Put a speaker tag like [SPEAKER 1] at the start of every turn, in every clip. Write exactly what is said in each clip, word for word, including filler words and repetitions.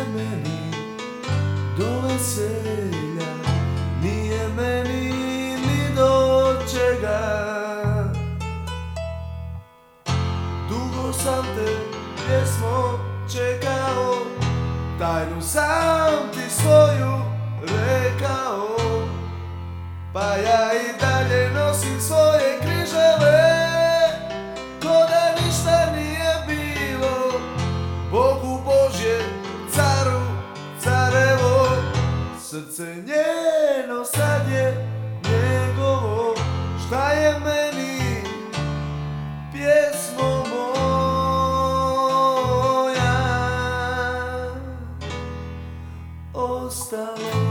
[SPEAKER 1] meni do veselja, nije meni ni do čega. Dugo sam te pjesmo čekao, tajnu sam ti svoju rekao, pa ja i dalje nosim svoje križeve, ko da ništa nije bilo. Bogu Božje, caru, carevo, srce njeno sad je njegovo. Šta je meni pjesmo moja ostalo?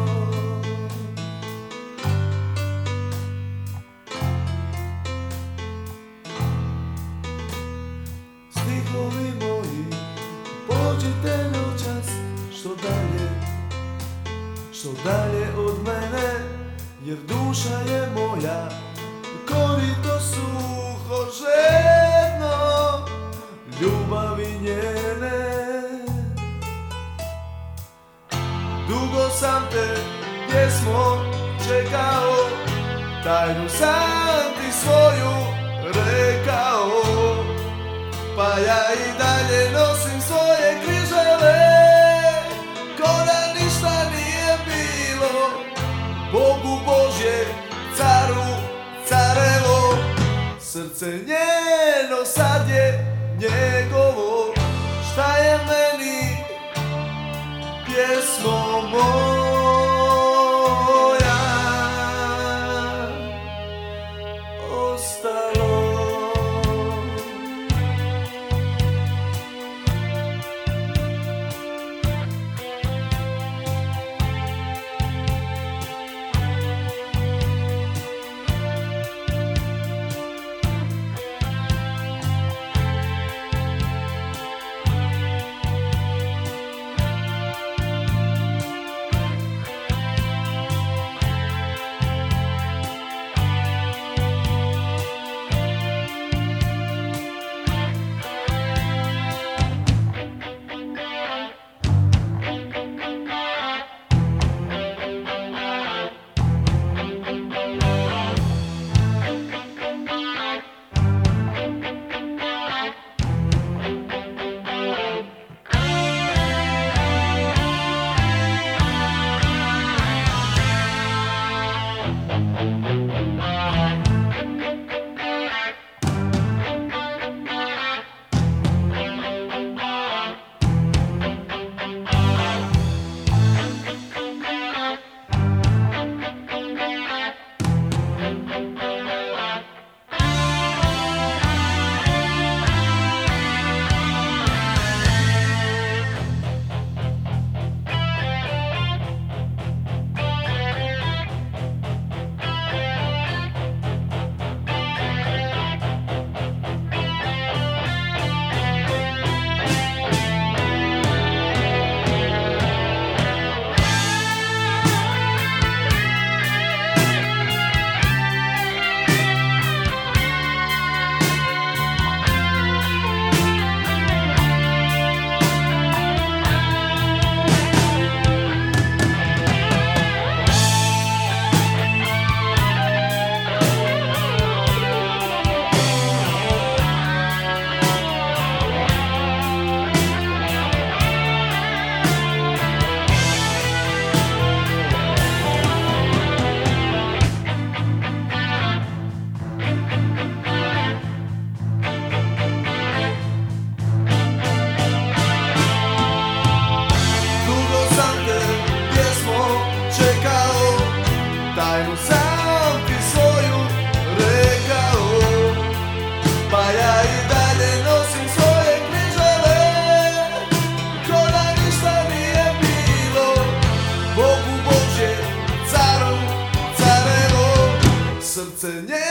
[SPEAKER 1] Stihovi moji, pođite noćas što dalje, što dalje od mene, jer duša je moja korito suho žedno ljubavi njene. Dugo sam te pjesmo čekao, tajnu sam ti svoju rekao, pa ja i dalje nosim svoje križeve, ko da ništa nije bilo. Bogu Božje, caru, carevo, srce njeno sad je njegovo. Šta je meni pjesmo moja ostalo? Tajnu sam ti svoju rekao, pa ja i dalje nosim svoje križeve, ko da ništa nije bilo. Bogu Božje, caru, carevo, srce nje